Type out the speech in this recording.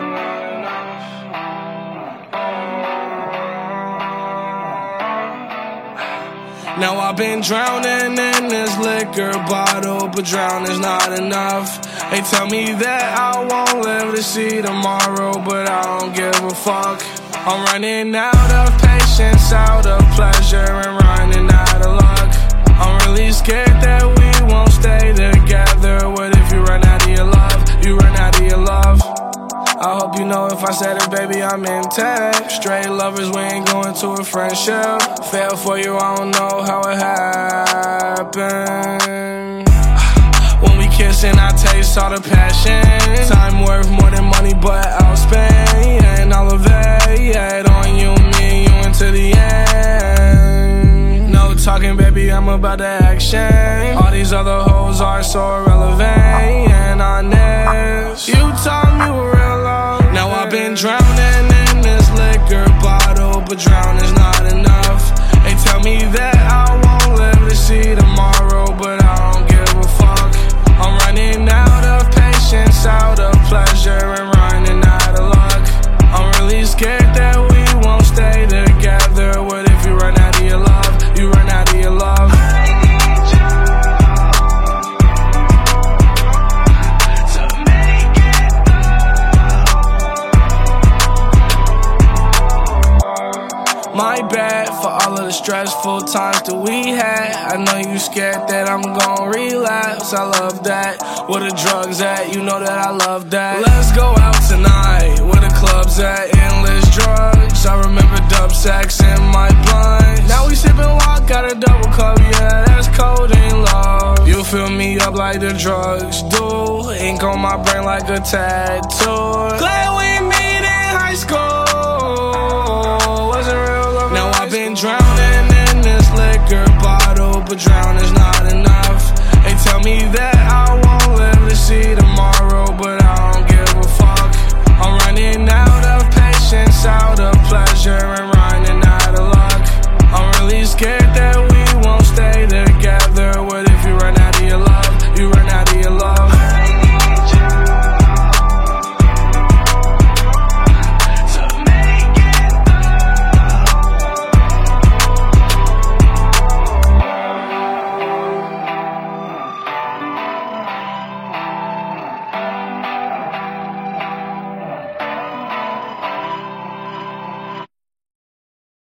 Now I've been drowning in this liquor bottle, but drowning's not enough. They tell me that I won't live to see tomorrow, but I don't give a fuck. I'm running out of patience, out of pleasure, and running out of luck. I'm really scared that we won't stay together. What if you run out of your love? You run out of your love. I hope you know if I said it, baby, I'm intact. Straight lovers, we ain't going to a friendship. Fell for you, I don't know how it happened. When we kissing, I taste all the passion. Time worth more than money, but I'll spend all of it on you, me and you until the end. No talking, baby, I'm about the action. All these other hoes are so irrelevant and honest. You taught me what real love. Now I've been drowning in this liquor bottle, but drowning's not enough. They tell me that I won't live to see tomorrow, but I don't give a fuck. I'm running out of patience, out of pleasure, and running out of luck. I'm really scared that we won't stay together. What if you run out of your love? You run out of your love. My bad for all of the stressful times that we had. I know you scared that I'm gon' relapse. I love that. Where the drugs at? You know that I love that. Let's go out tonight. Where the clubs at? Endless drugs. I remember dub sacks in my blunt. Now we sippin' walk, got a double cup. Yeah, that's codeine love. You fill me up like the drugs do. Ink on my brain like a tattoo. Glad we meet in high school. Wasn't real love. Now I've been drowning in this liquor bottle, but drowning's not enough.